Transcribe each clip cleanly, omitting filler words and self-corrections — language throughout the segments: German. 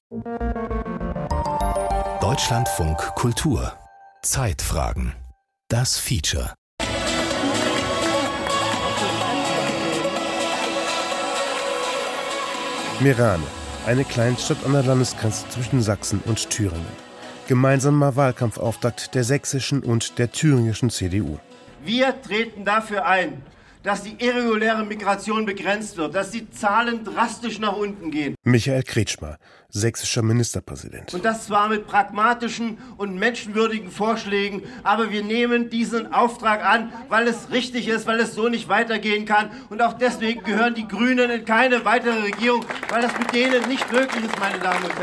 Deutschlandfunk Kultur. Zeitfragen. Das Feature. Meerane, eine Kleinstadt an der Landesgrenze zwischen Sachsen und Thüringen. Gemeinsamer Wahlkampfauftakt der sächsischen und der thüringischen CDU. Wir treten dafür ein, dass die irreguläre Migration begrenzt wird, dass die Zahlen drastisch nach unten gehen. Michael Kretschmer, sächsischer Ministerpräsident. Und das zwar mit pragmatischen und menschenwürdigen Vorschlägen, aber wir nehmen diesen Auftrag an, weil es richtig ist, weil es so nicht weitergehen kann. Und auch deswegen gehören die Grünen in keine weitere Regierung, weil das mit denen nicht möglich ist, meine Damen und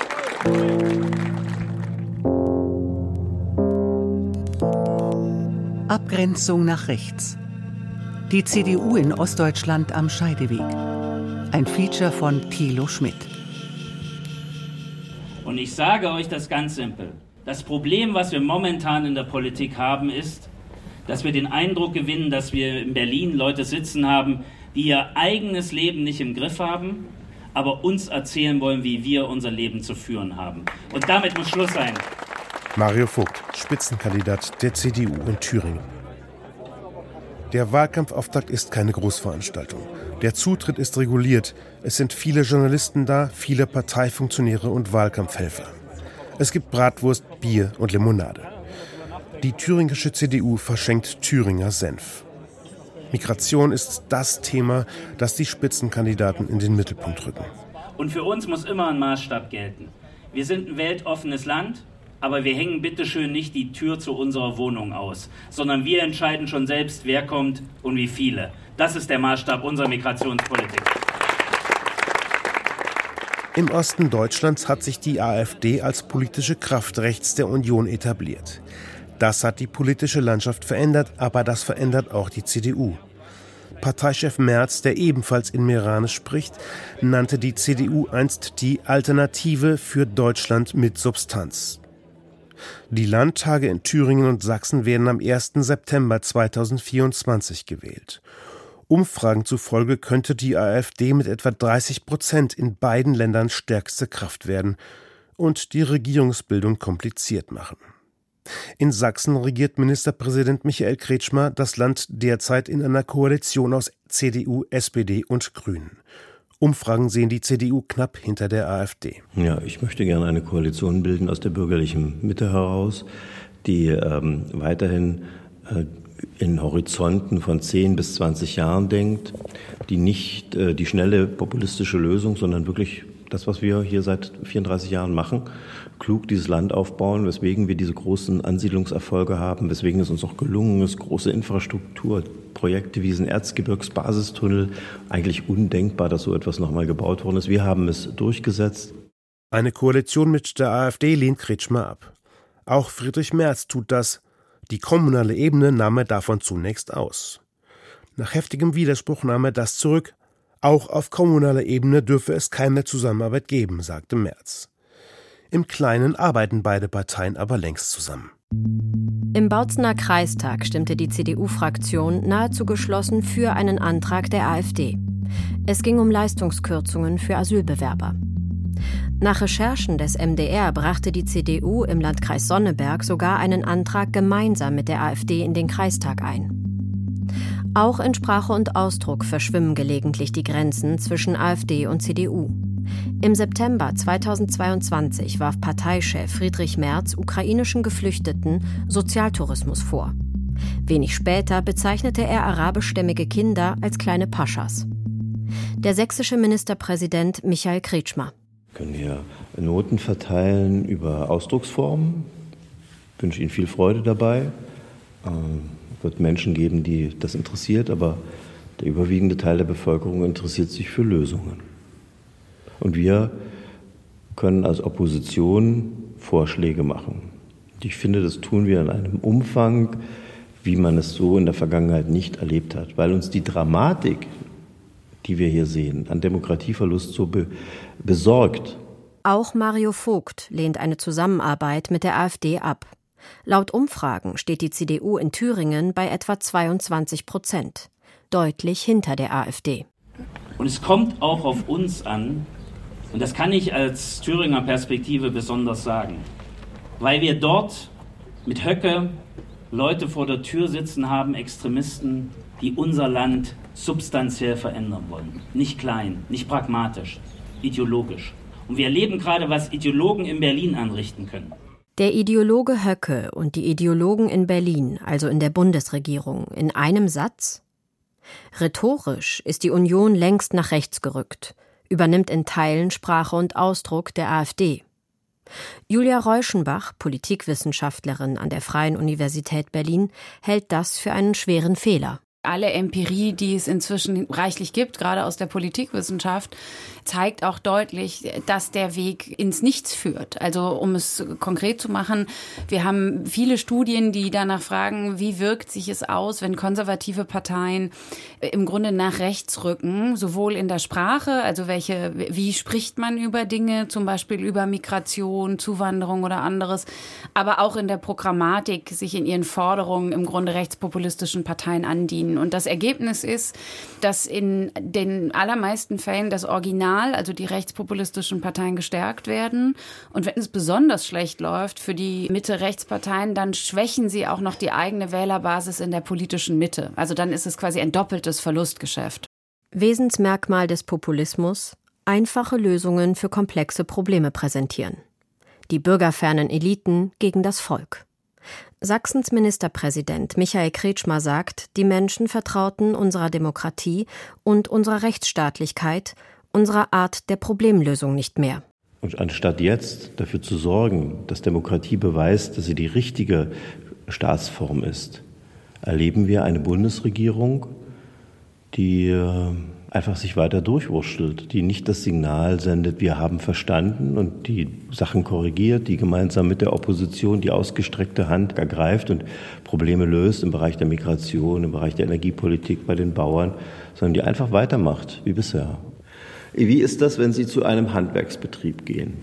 Herren. Abgrenzung nach rechts. Die CDU in Ostdeutschland am Scheideweg. Ein Feature von Thilo Schmidt. Und ich sage euch das ganz simpel. Das Problem, was wir momentan in der Politik haben, ist, dass wir den Eindruck gewinnen, dass wir in Berlin Leute sitzen haben, die ihr eigenes Leben nicht im Griff haben, aber uns erzählen wollen, wie wir unser Leben zu führen haben. Und damit muss Schluss sein. Mario Vogt, Spitzenkandidat der CDU in Thüringen. Der Wahlkampfauftakt ist keine Großveranstaltung. Der Zutritt ist reguliert. Es sind viele Journalisten da, viele Parteifunktionäre und Wahlkampfhelfer. Es gibt Bratwurst, Bier und Limonade. Die thüringische CDU verschenkt Thüringer Senf. Migration ist das Thema, das die Spitzenkandidaten in den Mittelpunkt rücken. Und für uns muss immer ein Maßstab gelten. Wir sind ein weltoffenes Land. Aber wir hängen bitteschön nicht die Tür zu unserer Wohnung aus, sondern wir entscheiden schon selbst, wer kommt und wie viele. Das ist der Maßstab unserer Migrationspolitik. Im Osten Deutschlands hat sich die AfD als politische Kraft rechts der Union etabliert. Das hat die politische Landschaft verändert, aber das verändert auch die CDU. Parteichef Merz, der ebenfalls in Meerane spricht, nannte die CDU einst die Alternative für Deutschland mit Substanz. Die Landtage in Thüringen und Sachsen werden am 1. September 2024 gewählt. Umfragen zufolge könnte die AfD mit etwa 30% in beiden Ländern stärkste Kraft werden und die Regierungsbildung kompliziert machen. In Sachsen regiert Ministerpräsident Michael Kretschmer das Land derzeit in einer Koalition aus CDU, SPD und Grünen. Umfragen sehen die CDU knapp hinter der AfD. Ja, ich möchte gerne eine Koalition bilden aus der bürgerlichen Mitte heraus, die weiterhin in Horizonten von 10 bis 20 Jahren denkt, die nicht die schnelle populistische Lösung, sondern wirklich das, was wir hier seit 34 Jahren machen, klug dieses Land aufbauen, weswegen wir diese großen Ansiedlungserfolge haben, weswegen es uns auch gelungen ist, große Infrastrukturprojekte wie diesen Erzgebirgsbasistunnel, eigentlich undenkbar, dass so etwas nochmal gebaut worden ist. Wir haben es durchgesetzt. Eine Koalition mit der AfD lehnt Kretschmer ab. Auch Friedrich Merz tut das. Die kommunale Ebene nahm er davon zunächst aus. Nach heftigem Widerspruch nahm er das zurück. Auch auf kommunaler Ebene dürfe es keine Zusammenarbeit geben, sagte Merz. Im Kleinen arbeiten beide Parteien aber längst zusammen. Im Bautzener Kreistag stimmte die CDU-Fraktion nahezu geschlossen für einen Antrag der AfD. Es ging um Leistungskürzungen für Asylbewerber. Nach Recherchen des MDR brachte die CDU im Landkreis Sonneberg sogar einen Antrag gemeinsam mit der AfD in den Kreistag ein. Auch in Sprache und Ausdruck verschwimmen gelegentlich die Grenzen zwischen AfD und CDU. Im September 2022 warf Parteichef Friedrich Merz ukrainischen Geflüchteten Sozialtourismus vor. Wenig später bezeichnete er arabischstämmige Kinder als kleine Paschas. Der sächsische Ministerpräsident Michael Kretschmer. Wir können hier Noten verteilen über Ausdrucksformen. Ich wünsche Ihnen viel Freude dabei. Es wird Menschen geben, die das interessiert, aber der überwiegende Teil der Bevölkerung interessiert sich für Lösungen. Und wir können als Opposition Vorschläge machen. Und ich finde, das tun wir in einem Umfang, wie man es so in der Vergangenheit nicht erlebt hat, weil uns die Dramatik, die wir hier sehen, an Demokratieverlust so besorgt. Auch Mario Vogt lehnt eine Zusammenarbeit mit der AfD ab. Laut Umfragen steht die CDU in Thüringen bei etwa 22%, deutlich hinter der AfD. Und es kommt auch auf uns an, Und das kann ich als Thüringer Perspektive besonders sagen, weil wir dort mit Höcke Leute vor der Tür sitzen haben, Extremisten, die unser Land substanziell verändern wollen. Nicht klein, nicht pragmatisch, ideologisch. Und wir erleben gerade, was Ideologen in Berlin anrichten können. Der Ideologe Höcke und die Ideologen in Berlin, also in der Bundesregierung, in einem Satz? Rhetorisch ist die Union längst nach rechts gerückt, übernimmt in Teilen Sprache und Ausdruck der AfD. Julia Reuschenbach, Politikwissenschaftlerin an der Freien Universität Berlin, hält das für einen schweren Fehler. Alle Empirie, die es inzwischen reichlich gibt, gerade aus der Politikwissenschaft, zeigt auch deutlich, dass der Weg ins Nichts führt. Also um es konkret zu machen, wir haben viele Studien, die danach fragen, wie wirkt sich es aus, wenn konservative Parteien im Grunde nach rechts rücken, sowohl in der Sprache, also wie spricht man über Dinge, zum Beispiel über Migration, Zuwanderung oder anderes, aber auch in der Programmatik sich in ihren Forderungen im Grunde rechtspopulistischen Parteien andienen. Und das Ergebnis ist, dass in den allermeisten Fällen das Original, also die rechtspopulistischen Parteien, gestärkt werden. Und wenn es besonders schlecht läuft für die Mitte-Rechtsparteien, dann schwächen sie auch noch die eigene Wählerbasis in der politischen Mitte. Also dann ist es quasi ein doppeltes Verlustgeschäft. Wesensmerkmal des Populismus: einfache Lösungen für komplexe Probleme präsentieren. Die bürgerfernen Eliten gegen das Volk. Sachsens Ministerpräsident Michael Kretschmer sagt, die Menschen vertrauten unserer Demokratie und unserer Rechtsstaatlichkeit, unserer Art der Problemlösung nicht mehr. Und anstatt jetzt dafür zu sorgen, dass Demokratie beweist, dass sie die richtige Staatsform ist, erleben wir eine Bundesregierung, die einfach sich weiter durchwurschtelt, die nicht das Signal sendet, wir haben verstanden, und die Sachen korrigiert, die gemeinsam mit der Opposition die ausgestreckte Hand ergreift und Probleme löst im Bereich der Migration, im Bereich der Energiepolitik, bei den Bauern, sondern die einfach weitermacht wie bisher. Wie ist das, wenn Sie zu einem Handwerksbetrieb gehen?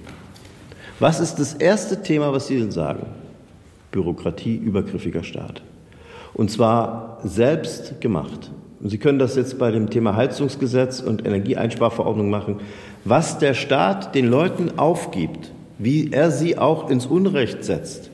Was ist das erste Thema, was Sie denn sagen? Bürokratie, übergriffiger Staat. Und zwar selbst gemacht. Und Sie können das jetzt bei dem Thema Heizungsgesetz und Energieeinsparverordnung machen. Was der Staat den Leuten aufgibt, wie er sie auch ins Unrecht setzt.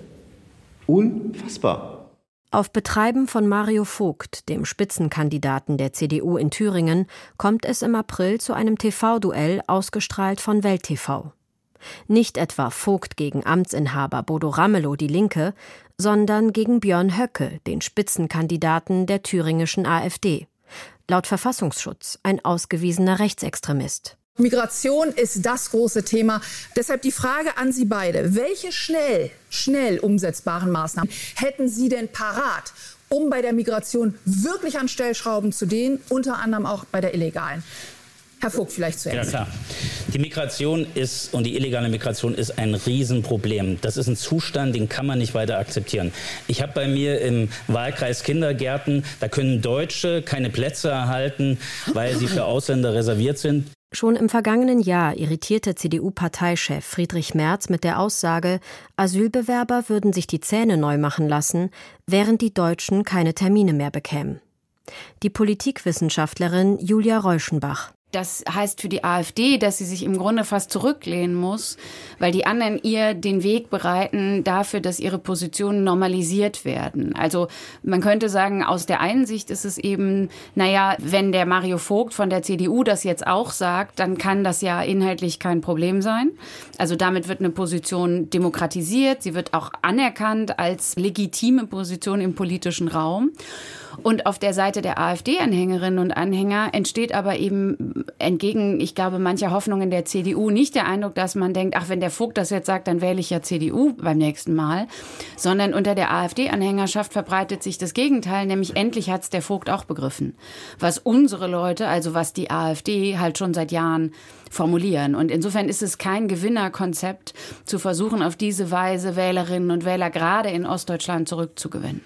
Unfassbar. Auf Betreiben von Mario Vogt, dem Spitzenkandidaten der CDU in Thüringen, kommt es im April zu einem TV-Duell, ausgestrahlt von Welt TV. Nicht etwa Vogt gegen Amtsinhaber Bodo Ramelow, die Linke, sondern gegen Björn Höcke, den Spitzenkandidaten der thüringischen AfD. Laut Verfassungsschutz ein ausgewiesener Rechtsextremist. Migration ist das große Thema. Deshalb die Frage an Sie beide. Welche schnell umsetzbaren Maßnahmen hätten Sie denn parat, um bei der Migration wirklich an Stellschrauben zu drehen, unter anderem auch bei der illegalen? Herr Vogt, vielleicht zuerst. Ja, klar. Die Migration und die illegale Migration ist ein Riesenproblem. Das ist ein Zustand, den kann man nicht weiter akzeptieren. Ich habe bei mir im Wahlkreis Kindergärten, da können Deutsche keine Plätze erhalten, weil sie für Ausländer reserviert sind. Schon im vergangenen Jahr irritierte CDU-Parteichef Friedrich Merz mit der Aussage, Asylbewerber würden sich die Zähne neu machen lassen, während die Deutschen keine Termine mehr bekämen. Die Politikwissenschaftlerin Julia Reuschenbach. Das heißt für die AfD, dass sie sich im Grunde fast zurücklehnen muss, weil die anderen ihr den Weg bereiten dafür, dass ihre Positionen normalisiert werden. Also man könnte sagen, aus der einen Sicht ist es eben, wenn der Mario Vogt von der CDU das jetzt auch sagt, dann kann das ja inhaltlich kein Problem sein. Also damit wird eine Position demokratisiert, sie wird auch anerkannt als legitime Position im politischen Raum. Und auf der Seite der AfD-Anhängerinnen und Anhänger entsteht aber eben entgegen, ich glaube, mancher Hoffnungen der CDU nicht der Eindruck, dass man denkt, ach, wenn der Vogt das jetzt sagt, dann wähle ich ja CDU beim nächsten Mal. Sondern unter der AfD-Anhängerschaft verbreitet sich das Gegenteil, nämlich endlich hat es der Vogt auch begriffen. Was unsere Leute, also was die AfD halt schon seit Jahren formulieren. Und insofern ist es kein Gewinnerkonzept, zu versuchen, auf diese Weise Wählerinnen und Wähler gerade in Ostdeutschland zurückzugewinnen.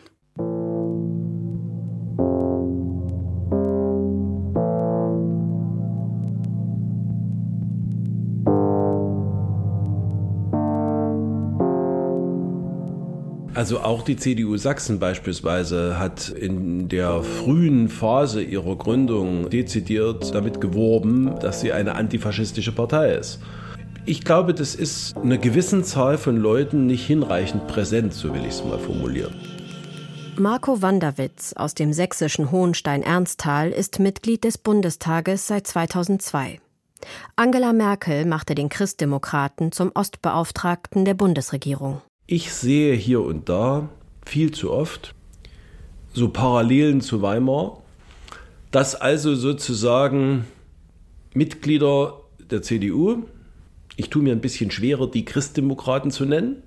Also auch die CDU Sachsen beispielsweise hat in der frühen Phase ihrer Gründung dezidiert damit geworben, dass sie eine antifaschistische Partei ist. Ich glaube, das ist einer gewissen Zahl von Leuten nicht hinreichend präsent, so will ich es mal formulieren. Marco Wanderwitz aus dem sächsischen Hohenstein-Ernsthal ist Mitglied des Bundestages seit 2002. Angela Merkel machte den Christdemokraten zum Ostbeauftragten der Bundesregierung. Ich sehe hier und da, viel zu oft, so Parallelen zu Weimar, dass also sozusagen Mitglieder der CDU, ich tue mir ein bisschen schwerer, die Christdemokraten zu nennen,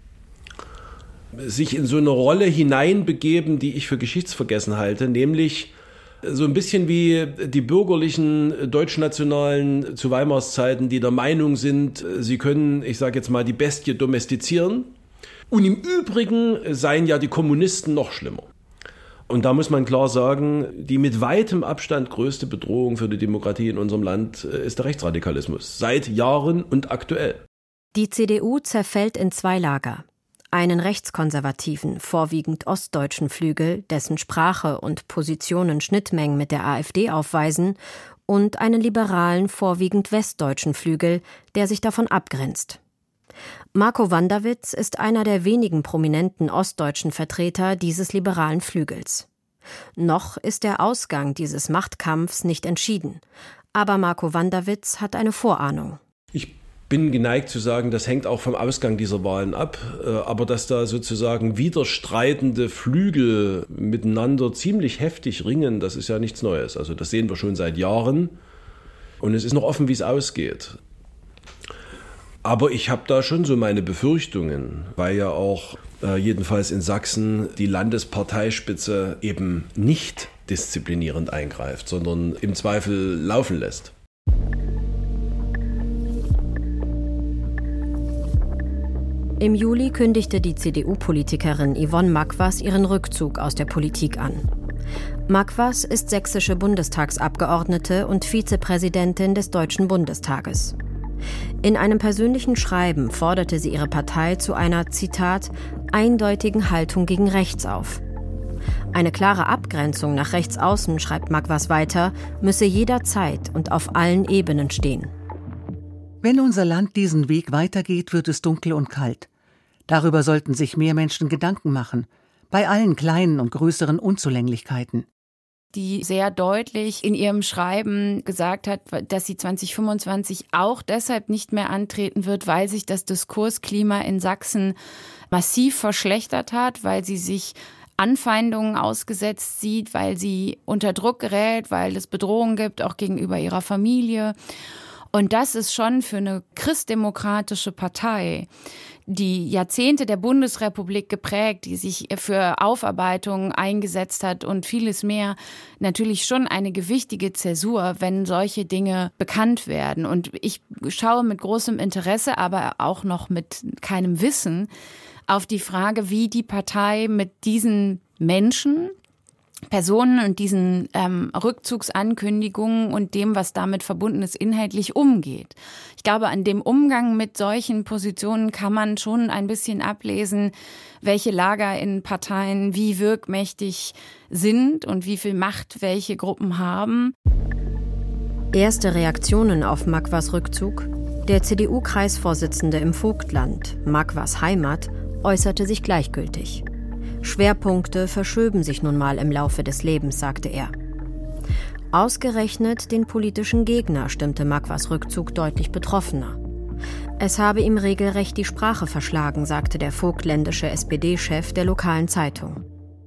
sich in so eine Rolle hineinbegeben, die ich für geschichtsvergessen halte, nämlich so ein bisschen wie die bürgerlichen Deutschnationalen zu Weimars Zeiten, die der Meinung sind, sie können, ich sage jetzt mal, die Bestie domestizieren. Und im Übrigen seien ja die Kommunisten noch schlimmer. Und da muss man klar sagen, die mit weitem Abstand größte Bedrohung für die Demokratie in unserem Land ist der Rechtsradikalismus. Seit Jahren und aktuell. Die CDU zerfällt in zwei Lager. Einen rechtskonservativen, vorwiegend ostdeutschen Flügel, dessen Sprache und Positionen Schnittmengen mit der AfD aufweisen, und einen liberalen, vorwiegend westdeutschen Flügel, der sich davon abgrenzt. Marco Wanderwitz ist einer der wenigen prominenten ostdeutschen Vertreter dieses liberalen Flügels. Noch ist der Ausgang dieses Machtkampfs nicht entschieden, aber Marco Wanderwitz hat eine Vorahnung. Ich bin geneigt zu sagen, das hängt auch vom Ausgang dieser Wahlen ab, aber dass da sozusagen widerstreitende Flügel miteinander ziemlich heftig ringen, das ist ja nichts Neues. Also das sehen wir schon seit Jahren und es ist noch offen, wie es ausgeht. Aber ich habe da schon so meine Befürchtungen, weil ja auch jedenfalls in Sachsen die Landesparteispitze eben nicht disziplinierend eingreift, sondern im Zweifel laufen lässt. Im Juli kündigte die CDU-Politikerin Yvonne Makwas ihren Rückzug aus der Politik an. Makwas ist sächsische Bundestagsabgeordnete und Vizepräsidentin des Deutschen Bundestages. In einem persönlichen Schreiben forderte sie ihre Partei zu einer, Zitat, eindeutigen Haltung gegen rechts auf. Eine klare Abgrenzung nach rechts außen, schreibt Makwas weiter, müsse jederzeit und auf allen Ebenen stehen. Wenn unser Land diesen Weg weitergeht, wird es dunkel und kalt. Darüber sollten sich mehr Menschen Gedanken machen, bei allen kleinen und größeren Unzulänglichkeiten. Die sehr deutlich in ihrem Schreiben gesagt hat, dass sie 2025 auch deshalb nicht mehr antreten wird, weil sich das Diskursklima in Sachsen massiv verschlechtert hat, weil sie sich Anfeindungen ausgesetzt sieht, weil sie unter Druck gerät, weil es Bedrohungen gibt, auch gegenüber ihrer Familie. Und das ist schon für eine christdemokratische Partei, die Jahrzehnte der Bundesrepublik geprägt, die sich für Aufarbeitung eingesetzt hat und vieles mehr, natürlich schon eine gewichtige Zäsur, wenn solche Dinge bekannt werden. Und ich schaue mit großem Interesse, aber auch noch mit keinem Wissen auf die Frage, wie die Partei mit diesen Menschen, Personen und diesen Rückzugsankündigungen und dem, was damit verbunden ist, inhaltlich umgeht. Ich glaube, an dem Umgang mit solchen Positionen kann man schon ein bisschen ablesen, welche Lager in Parteien wie wirkmächtig sind und wie viel Macht welche Gruppen haben. Erste Reaktionen auf Makwas Rückzug? Der CDU-Kreisvorsitzende im Vogtland, Makwas Heimat, äußerte sich gleichgültig. Schwerpunkte verschöben sich nun mal im Laufe des Lebens, sagte er. Ausgerechnet den politischen Gegner stimmte Makwas Rückzug deutlich betroffener. Es habe ihm regelrecht die Sprache verschlagen, sagte der vogtländische SPD-Chef der lokalen Zeitung.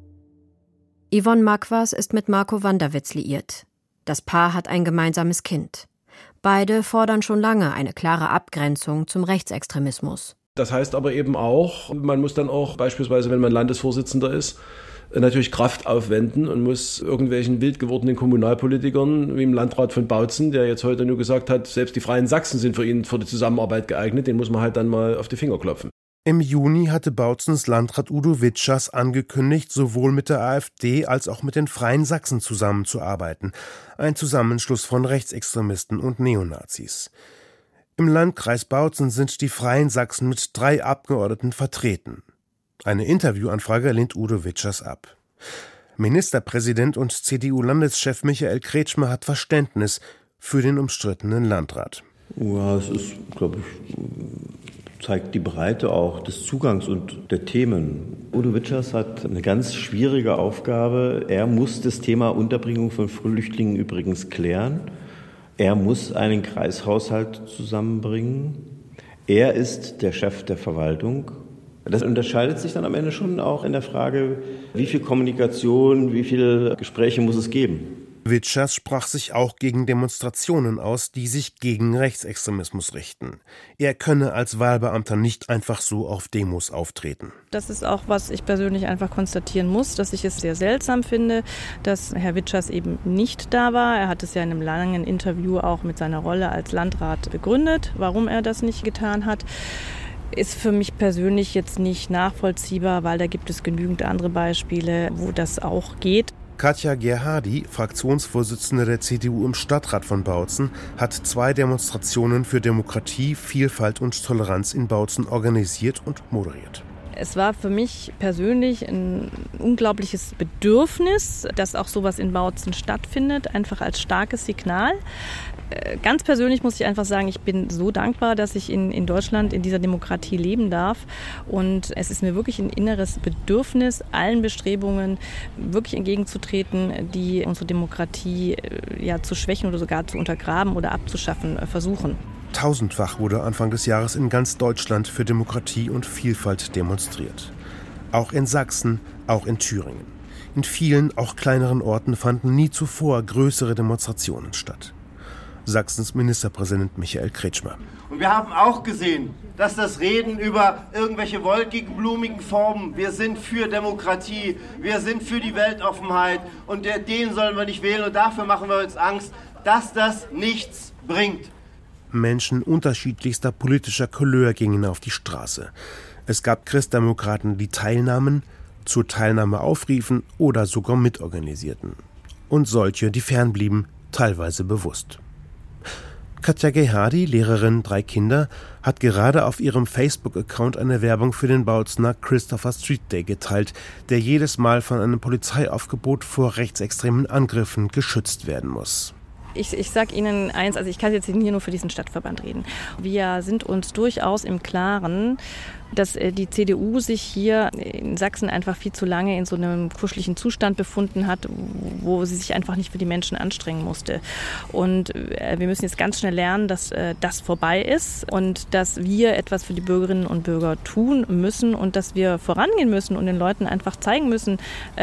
Yvonne Makwas ist mit Marco Wanderwitz liiert. Das Paar hat ein gemeinsames Kind. Beide fordern schon lange eine klare Abgrenzung zum Rechtsextremismus. Das heißt aber eben auch, man muss dann auch beispielsweise, wenn man Landesvorsitzender ist, natürlich Kraft aufwenden und muss irgendwelchen wild gewordenen Kommunalpolitikern, wie im Landrat von Bautzen, der jetzt heute nur gesagt hat, selbst die Freien Sachsen sind für ihn für die Zusammenarbeit geeignet, den muss man halt dann mal auf die Finger klopfen. Im Juni hatte Bautzens Landrat Udo Witschers angekündigt, sowohl mit der AfD als auch mit den Freien Sachsen zusammenzuarbeiten. Ein Zusammenschluss von Rechtsextremisten und Neonazis. Im Landkreis Bautzen sind die Freien Sachsen mit 3 Abgeordneten vertreten. Eine Interviewanfrage lehnt Udo Witschers ab. Ministerpräsident und CDU-Landeschef Michael Kretschmer hat Verständnis für den umstrittenen Landrat. Ja, es ist, glaube ich, zeigt die Breite auch des Zugangs und der Themen. Udo Witschers hat eine ganz schwierige Aufgabe. Er muss das Thema Unterbringung von Flüchtlingen übrigens klären. Er muss einen Kreishaushalt zusammenbringen. Er ist der Chef der Verwaltung. Das unterscheidet sich dann am Ende schon auch in der Frage, wie viel Kommunikation, wie viele Gespräche muss es geben. Witschers sprach sich auch gegen Demonstrationen aus, die sich gegen Rechtsextremismus richten. Er könne als Wahlbeamter nicht einfach so auf Demos auftreten. Das ist auch, was ich persönlich einfach konstatieren muss, dass ich es sehr seltsam finde, dass Herr Witschers eben nicht da war. Er hat es ja in einem langen Interview auch mit seiner Rolle als Landrat begründet, warum er das nicht getan hat. Ist für mich persönlich jetzt nicht nachvollziehbar, weil da gibt es genügend andere Beispiele, wo das auch geht. Katja Gerhardi, Fraktionsvorsitzende der CDU im Stadtrat von Bautzen, hat 2 Demonstrationen für Demokratie, Vielfalt und Toleranz in Bautzen organisiert und moderiert. Es war für mich persönlich ein unglaubliches Bedürfnis, dass auch sowas in Bautzen stattfindet, einfach als starkes Signal. Ganz persönlich muss ich einfach sagen, ich bin so dankbar, dass ich in Deutschland in dieser Demokratie leben darf. Und es ist mir wirklich ein inneres Bedürfnis, allen Bestrebungen wirklich entgegenzutreten, die unsere Demokratie zu schwächen oder sogar zu untergraben oder abzuschaffen versuchen. Tausendfach wurde Anfang des Jahres in ganz Deutschland für Demokratie und Vielfalt demonstriert. Auch in Sachsen, auch in Thüringen. In vielen, auch kleineren Orten fanden nie zuvor größere Demonstrationen statt. Sachsens Ministerpräsident Michael Kretschmer. Und wir haben auch gesehen, dass das Reden über irgendwelche wolkigen, blumigen Formen, wir sind für Demokratie, wir sind für die Weltoffenheit und den sollen wir nicht wählen und dafür machen wir uns Angst, dass das nichts bringt. Menschen unterschiedlichster politischer Couleur gingen auf die Straße. Es gab Christdemokraten, die teilnahmen, zur Teilnahme aufriefen oder sogar mitorganisierten. Und solche, die fernblieben, teilweise bewusst. Katja Gerhardi, Lehrerin, 3 Kinder, hat gerade auf ihrem Facebook-Account eine Werbung für den Bautzener Christopher Street Day geteilt, der jedes Mal von einem Polizeiaufgebot vor rechtsextremen Angriffen geschützt werden muss. Ich sage Ihnen eins, also ich kann jetzt hier nur für diesen Stadtverband reden. Wir sind uns durchaus im Klaren, dass die CDU sich hier in Sachsen einfach viel zu lange in so einem kuscheligen Zustand befunden hat, wo sie sich einfach nicht für die Menschen anstrengen musste. Und wir müssen jetzt ganz schnell lernen, dass das vorbei ist und dass wir etwas für die Bürgerinnen und Bürger tun müssen und dass wir vorangehen müssen und den Leuten einfach zeigen müssen,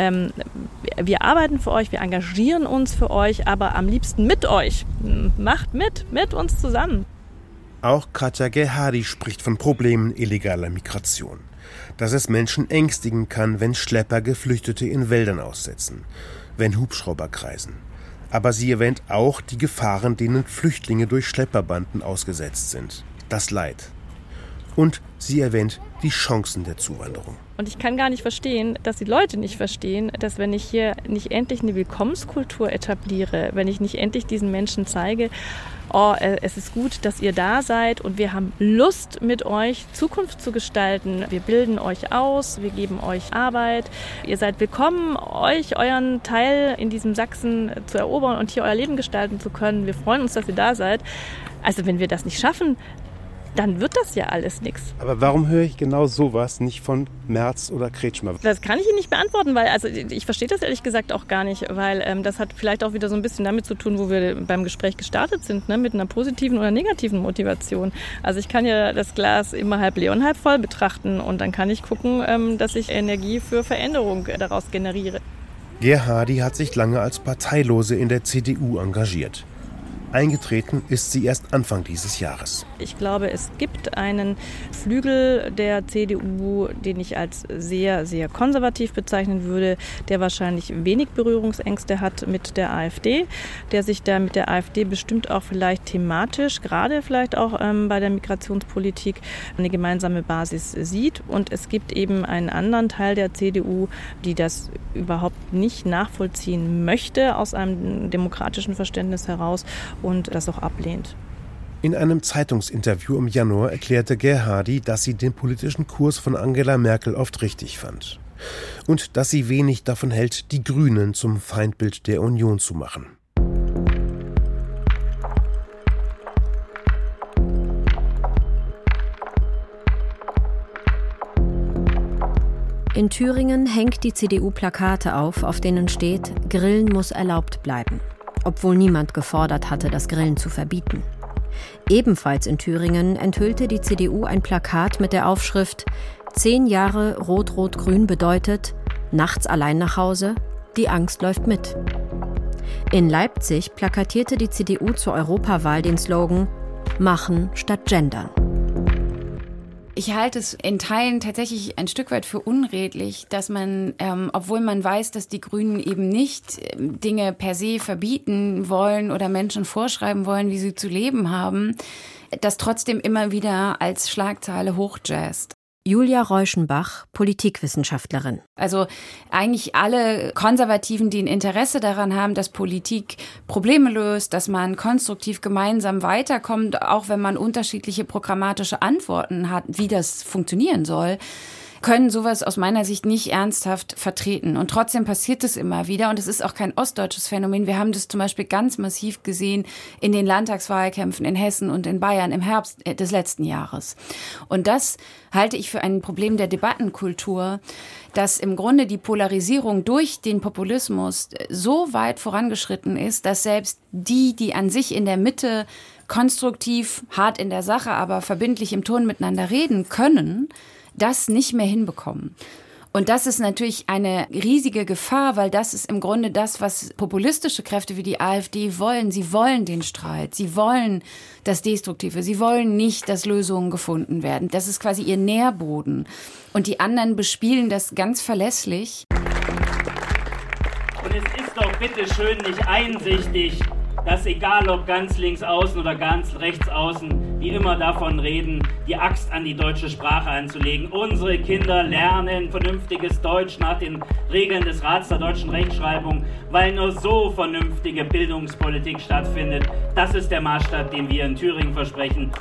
wir arbeiten für euch, wir engagieren uns für euch, aber am liebsten mit euch. Macht mit uns zusammen. Auch Katja Gerhardi spricht von Problemen illegaler Migration. Dass es Menschen ängstigen kann, wenn Schlepper Geflüchtete in Wäldern aussetzen, wenn Hubschrauber kreisen. Aber sie erwähnt auch die Gefahren, denen Flüchtlinge durch Schlepperbanden ausgesetzt sind. Das Leid. Und sie erwähnt die Chancen der Zuwanderung. Und ich kann gar nicht verstehen, dass die Leute nicht verstehen, dass wenn ich hier nicht endlich eine Willkommenskultur etabliere, wenn ich nicht endlich diesen Menschen zeige, es ist gut, dass ihr da seid und wir haben Lust, mit euch Zukunft zu gestalten. Wir bilden euch aus, wir geben euch Arbeit. Ihr seid willkommen, euren Teil in diesem Sachsen zu erobern und hier euer Leben gestalten zu können. Wir freuen uns, dass ihr da seid. Also wenn wir das nicht schaffen, dann wird das ja alles nichts. Aber warum höre ich genau sowas nicht von Merz oder Kretschmer? Das kann ich Ihnen nicht beantworten, weil ich verstehe das ehrlich gesagt auch gar nicht, weil das hat vielleicht auch wieder so ein bisschen damit zu tun, wo wir beim Gespräch gestartet sind, ne, mit einer positiven oder negativen Motivation. Also ich kann ja das Glas immer halb leer und halb voll betrachten und dann kann ich gucken, dass ich Energie für Veränderung daraus generiere. Gerhardi hat sich lange als Parteilose in der CDU engagiert. Eingetreten ist sie erst Anfang dieses Jahres. Ich glaube, es gibt einen Flügel der CDU, den ich als sehr, sehr konservativ bezeichnen würde, der wahrscheinlich wenig Berührungsängste hat mit der AfD, der sich da mit der AfD bestimmt auch vielleicht thematisch, gerade vielleicht auch bei der Migrationspolitik, eine gemeinsame Basis sieht. Und es gibt eben einen anderen Teil der CDU, die das überhaupt nicht nachvollziehen möchte aus einem demokratischen Verständnis heraus und das auch ablehnt. In einem Zeitungsinterview im Januar erklärte Gerhardi, dass sie den politischen Kurs von Angela Merkel oft richtig fand. Und dass sie wenig davon hält, die Grünen zum Feindbild der Union zu machen. In Thüringen hängt die CDU Plakate auf denen steht, Grillen muss erlaubt bleiben, obwohl niemand gefordert hatte, das Grillen zu verbieten. Ebenfalls in Thüringen enthüllte die CDU ein Plakat mit der Aufschrift 10 Jahre Rot-Rot-Grün bedeutet, nachts allein nach Hause, die Angst läuft mit. In Leipzig plakatierte die CDU zur Europawahl den Slogan Machen statt Gendern. Ich halte es in Teilen tatsächlich ein Stück weit für unredlich, dass man, obwohl man weiß, dass die Grünen eben nicht Dinge per se verbieten wollen oder Menschen vorschreiben wollen, wie sie zu leben haben, das trotzdem immer wieder als Schlagzeile hochjazzt. Julia Reuschenbach, Politikwissenschaftlerin. Also eigentlich alle Konservativen, die ein Interesse daran haben, dass Politik Probleme löst, dass man konstruktiv gemeinsam weiterkommt, auch wenn man unterschiedliche programmatische Antworten hat, wie das funktionieren soll, können sowas aus meiner Sicht nicht ernsthaft vertreten. Und trotzdem passiert es immer wieder. Und es ist auch kein ostdeutsches Phänomen. Wir haben das zum Beispiel ganz massiv gesehen in den Landtagswahlkämpfen in Hessen und in Bayern im Herbst des letzten Jahres. Und das halte ich für ein Problem der Debattenkultur, dass im Grunde die Polarisierung durch den Populismus so weit vorangeschritten ist, dass selbst die an sich in der Mitte konstruktiv, hart in der Sache, aber verbindlich im Ton miteinander reden können, das nicht mehr hinbekommen. Und das ist natürlich eine riesige Gefahr, weil das ist im Grunde das, was populistische Kräfte wie die AfD wollen. Sie wollen den Streit, sie wollen das Destruktive, sie wollen nicht, dass Lösungen gefunden werden. Das ist quasi ihr Nährboden. Und die anderen bespielen das ganz verlässlich. Und es ist doch bitte schön nicht einsichtig, dass egal ob ganz links außen oder ganz rechts außen, die immer davon reden, die Axt an die deutsche Sprache anzulegen. Unsere Kinder lernen vernünftiges Deutsch nach den Regeln des Rats der deutschen Rechtschreibung, weil nur so vernünftige Bildungspolitik stattfindet. Das ist der Maßstab, den wir in Thüringen versprechen.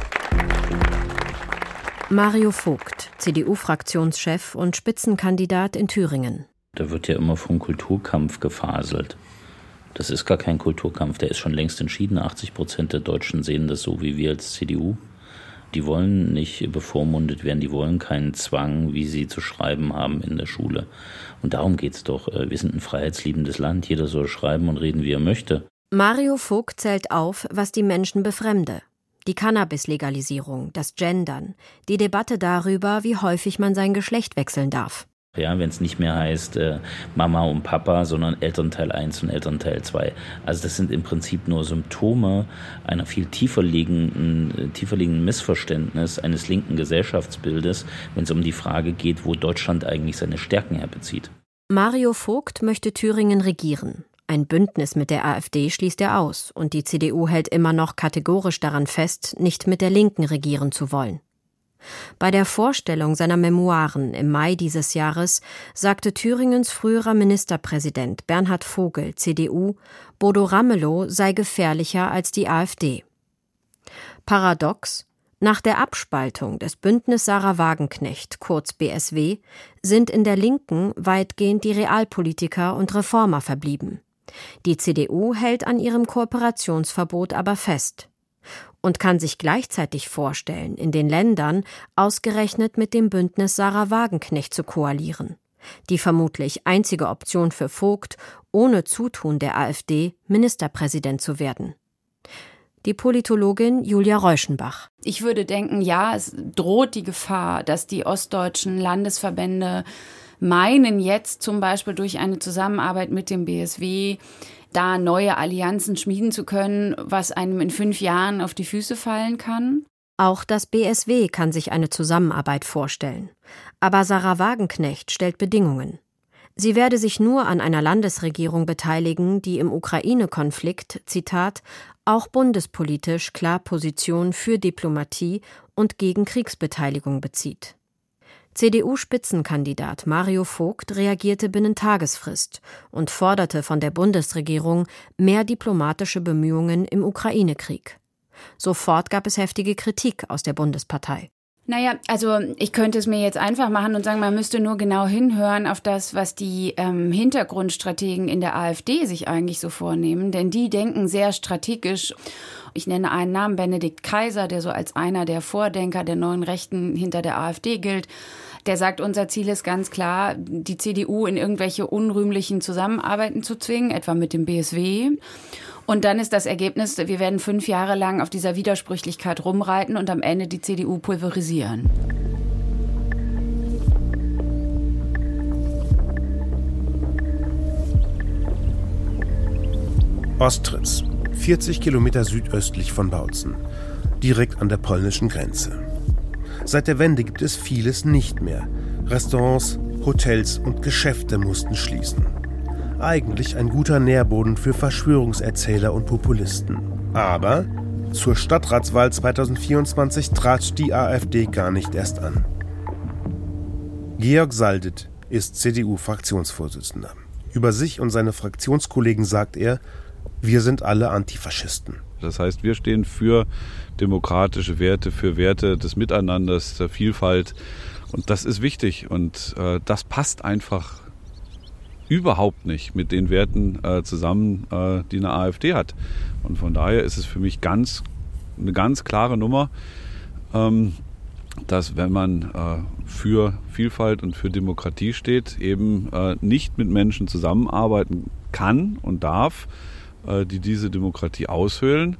Mario Vogt, CDU-Fraktionschef und Spitzenkandidat in Thüringen. Da wird ja immer vom Kulturkampf gefaselt. Das ist gar kein Kulturkampf, der ist schon längst entschieden. 80% der Deutschen sehen das so wie wir als CDU. Die wollen nicht bevormundet werden, die wollen keinen Zwang, wie sie zu schreiben haben in der Schule. Und darum geht's doch. Wir sind ein freiheitsliebendes Land, jeder soll schreiben und reden, wie er möchte. Mario Vogt zählt auf, was die Menschen befremde. Die Cannabis-Legalisierung, das Gendern, die Debatte darüber, wie häufig man sein Geschlecht wechseln darf. Ja, wenn es nicht mehr heißt Mama und Papa, sondern Elternteil 1 und Elternteil 2. Also das sind im Prinzip nur Symptome einer viel tiefer liegenden Missverständnis eines linken Gesellschaftsbildes, wenn es um die Frage geht, wo Deutschland eigentlich seine Stärken herbezieht. Mario Vogt möchte Thüringen regieren. Ein Bündnis mit der AfD schließt er aus und die CDU hält immer noch kategorisch daran fest, nicht mit der Linken regieren zu wollen. Bei der Vorstellung seiner Memoiren im Mai dieses Jahres sagte Thüringens früherer Ministerpräsident Bernhard Vogel, CDU, Bodo Ramelow sei gefährlicher als die AfD. Paradox: Nach der Abspaltung des Bündnis Sarah Wagenknecht, kurz BSW, sind in der Linken weitgehend die Realpolitiker und Reformer verblieben. Die CDU hält an ihrem Kooperationsverbot aber fest und kann sich gleichzeitig vorstellen, in den Ländern ausgerechnet mit dem Bündnis Sarah Wagenknecht zu koalieren. Die vermutlich einzige Option für Vogt, ohne Zutun der AfD Ministerpräsident zu werden. Die Politologin Julia Reuschenbach. Ich würde denken, ja, es droht die Gefahr, dass die ostdeutschen Landesverbände meinen jetzt zum Beispiel durch eine Zusammenarbeit mit dem BSW da neue Allianzen schmieden zu können, was einem in 5 Jahren auf die Füße fallen kann. Auch das BSW kann sich eine Zusammenarbeit vorstellen. Aber Sarah Wagenknecht stellt Bedingungen. Sie werde sich nur an einer Landesregierung beteiligen, die im Ukraine-Konflikt, Zitat, auch bundespolitisch klar Position für Diplomatie und gegen Kriegsbeteiligung bezieht. CDU-Spitzenkandidat Mario Vogt reagierte binnen Tagesfrist und forderte von der Bundesregierung mehr diplomatische Bemühungen im Ukraine-Krieg. Sofort gab es heftige Kritik aus der Bundespartei. Naja, also ich könnte es mir jetzt einfach machen und sagen, man müsste nur genau hinhören auf das, was die Hintergrundstrategen in der AfD sich eigentlich so vornehmen. Denn die denken sehr strategisch. Ich nenne einen Namen, Benedikt Kaiser, der so als einer der Vordenker der neuen Rechten hinter der AfD gilt. Der sagt, unser Ziel ist ganz klar, die CDU in irgendwelche unrühmlichen Zusammenarbeiten zu zwingen, etwa mit dem BSW. Und dann ist das Ergebnis, wir werden 5 Jahre lang auf dieser Widersprüchlichkeit rumreiten und am Ende die CDU pulverisieren. Ostritz, 40 Kilometer südöstlich von Bautzen, direkt an der polnischen Grenze. Seit der Wende gibt es vieles nicht mehr. Restaurants, Hotels und Geschäfte mussten schließen. Eigentlich ein guter Nährboden für Verschwörungserzähler und Populisten. Aber zur Stadtratswahl 2024 trat die AfD gar nicht erst an. Georg Saldet ist CDU-Fraktionsvorsitzender. Über sich und seine Fraktionskollegen sagt er, wir sind alle Antifaschisten. Das heißt, wir stehen für demokratische Werte, für Werte des Miteinanders, der Vielfalt. Und das ist wichtig. Und das passt einfach überhaupt nicht mit den Werten zusammen, die eine AfD hat. Und von daher ist es für mich eine ganz klare Nummer, dass wenn man für Vielfalt und für Demokratie steht, eben nicht mit Menschen zusammenarbeiten kann und darf, die diese Demokratie aushöhlen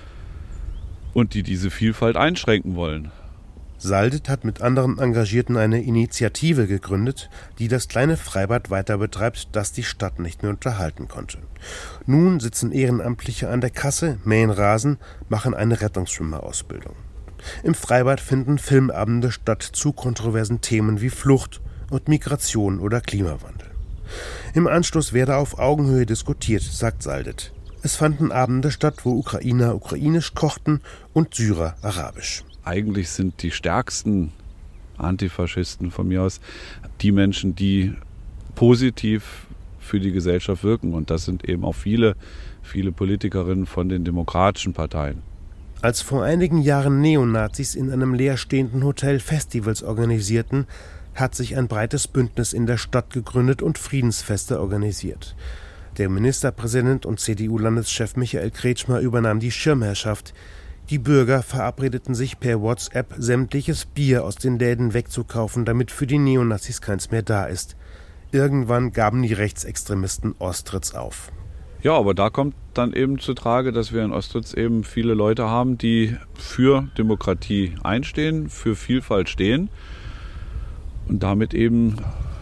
und die diese Vielfalt einschränken wollen. Saldet hat mit anderen Engagierten eine Initiative gegründet, die das kleine Freibad weiter betreibt, das die Stadt nicht mehr unterhalten konnte. Nun sitzen Ehrenamtliche an der Kasse, mähen Rasen, machen eine Rettungsschwimmerausbildung. Im Freibad finden Filmabende statt zu kontroversen Themen wie Flucht und Migration oder Klimawandel. Im Anschluss werde auf Augenhöhe diskutiert, sagt Saldet. Es fanden Abende statt, wo Ukrainer ukrainisch kochten und Syrer arabisch. Eigentlich sind die stärksten Antifaschisten von mir aus die Menschen, die positiv für die Gesellschaft wirken. Und das sind eben auch viele Politikerinnen von den demokratischen Parteien. Als vor einigen Jahren Neonazis in einem leerstehenden Hotel Festivals organisierten, hat sich ein breites Bündnis in der Stadt gegründet und Friedensfeste organisiert. Der Ministerpräsident und CDU-Landeschef Michael Kretschmer übernahm die Schirmherrschaft. Die Bürger verabredeten sich per WhatsApp, sämtliches Bier aus den Läden wegzukaufen, damit für die Neonazis keins mehr da ist. Irgendwann gaben die Rechtsextremisten Ostritz auf. Ja, aber da kommt dann eben zu Trage, dass wir in Ostritz eben viele Leute haben, die für Demokratie einstehen, für Vielfalt stehen und damit eben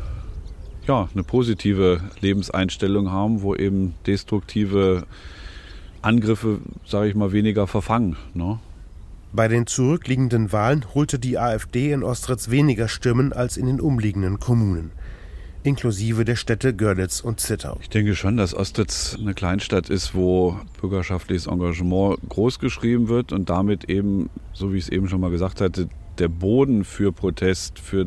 eine positive Lebenseinstellung haben, wo eben destruktive Angriffe, sage ich mal, weniger verfangen. Ne? Bei den zurückliegenden Wahlen holte die AfD in Ostritz weniger Stimmen als in den umliegenden Kommunen, inklusive der Städte Görlitz und Zittau. Ich denke schon, dass Ostritz eine Kleinstadt ist, wo bürgerschaftliches Engagement großgeschrieben wird und damit eben, so wie ich es eben schon mal gesagt hatte, der Boden für Protest, für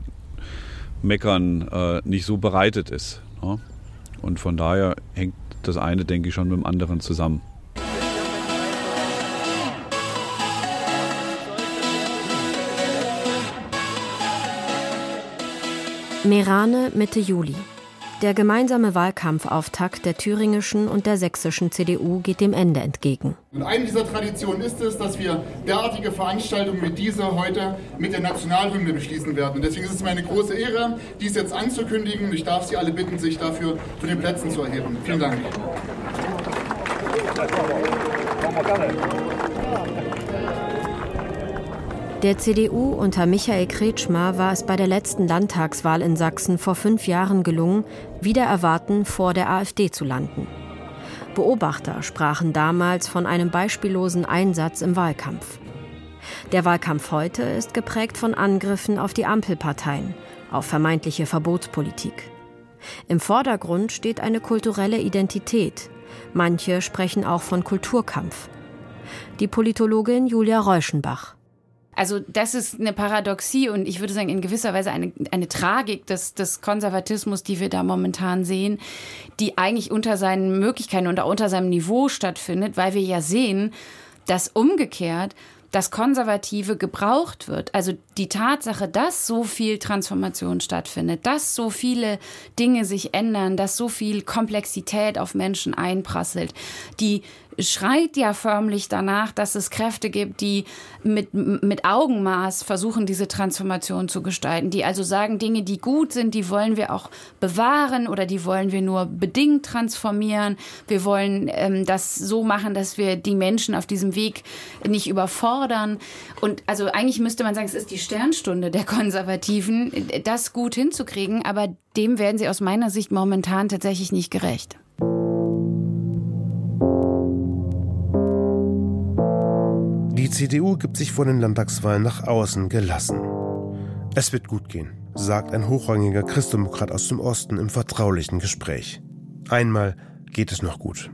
Meckern nicht so bereitet ist. Ne? Und von daher hängt das eine, denke ich, schon mit dem anderen zusammen. Meerane Mitte Juli. Der gemeinsame Wahlkampfauftakt der thüringischen und der sächsischen CDU geht dem Ende entgegen. Und eine dieser Traditionen ist es, dass wir derartige Veranstaltungen wie diese heute mit der Nationalhymne beschließen werden. Und deswegen ist es mir eine große Ehre, dies jetzt anzukündigen. Ich darf Sie alle bitten, sich dafür von den Plätzen zu erheben. Vielen Dank. Der CDU unter Michael Kretschmer war es bei der letzten Landtagswahl in Sachsen vor 5 Jahren gelungen, wider Erwarten vor der AfD zu landen. Beobachter sprachen damals von einem beispiellosen Einsatz im Wahlkampf. Der Wahlkampf heute ist geprägt von Angriffen auf die Ampelparteien, auf vermeintliche Verbotspolitik. Im Vordergrund steht eine kulturelle Identität. Manche sprechen auch von Kulturkampf. Die Politologin Julia Reuschenbach. Also das ist eine Paradoxie und ich würde sagen in gewisser Weise eine Tragik des Konservatismus, die wir da momentan sehen, die eigentlich unter seinen Möglichkeiten und unter seinem Niveau stattfindet, weil wir ja sehen, dass umgekehrt das Konservative gebraucht wird. Also die Tatsache, dass so viel Transformation stattfindet, dass so viele Dinge sich ändern, dass so viel Komplexität auf Menschen einprasselt, die schreit ja förmlich danach, dass es Kräfte gibt, die mit Augenmaß versuchen, diese Transformation zu gestalten, die also sagen, Dinge, die gut sind, die wollen wir auch bewahren oder die wollen wir nur bedingt transformieren. Wir wollen das so machen, dass wir die Menschen auf diesem Weg nicht überfordern. Und also eigentlich müsste man sagen, es ist die Sternstunde der Konservativen, das gut hinzukriegen, aber dem werden sie aus meiner Sicht momentan tatsächlich nicht gerecht. Die CDU gibt sich vor den Landtagswahlen nach außen gelassen. Es wird gut gehen, sagt ein hochrangiger Christdemokrat aus dem Osten im vertraulichen Gespräch. Einmal geht es noch gut.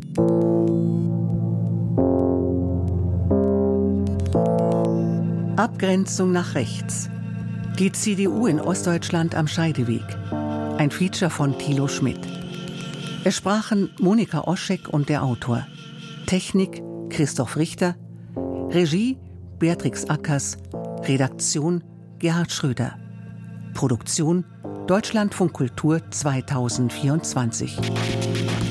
Abgrenzung nach rechts. Die CDU in Ostdeutschland am Scheideweg. Ein Feature von Thilo Schmidt. Es sprachen Monika Oschek und der Autor. Technik Christoph Richter. Regie Beatrix Ackers. Redaktion Gerhard Schröder. Produktion Deutschlandfunk Kultur 2024.